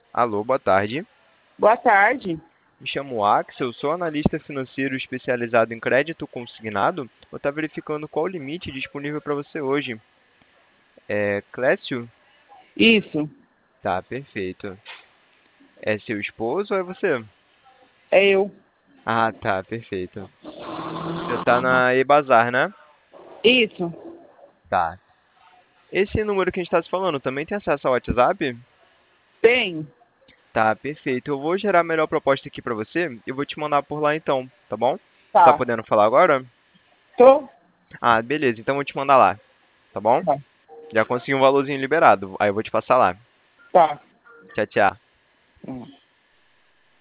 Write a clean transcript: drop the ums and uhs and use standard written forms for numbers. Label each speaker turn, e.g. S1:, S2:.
S1: Alô, boa tarde.
S2: Boa tarde.
S1: Me chamo Axel, sou analista financeiro especializado em crédito consignado. Vou estar verificando qual o limite disponível para você hoje. É Clécio?
S2: Isso,
S1: Tá, perfeito. É seu esposo ou é você?
S2: é eu.
S1: Ah, tá, perfeito. Você tá na Ebazar, né?
S2: Isso,
S1: Tá. Esse número que a gente está se falando também tem acesso ao WhatsApp?
S2: tem.
S1: Tá, perfeito. Eu vou gerar a melhor proposta aqui para você e vou te mandar por lá então, tá bom? Você tá
S2: Tá.
S1: podendo falar agora?
S2: Tô?
S1: Ah, beleza, então eu vou te mandar lá, tá bom?
S2: Tá.
S1: Já consegui um valorzinho liberado. Aí eu vou te passar lá.
S2: Tá.
S1: Tchau, tchau.
S2: Hum.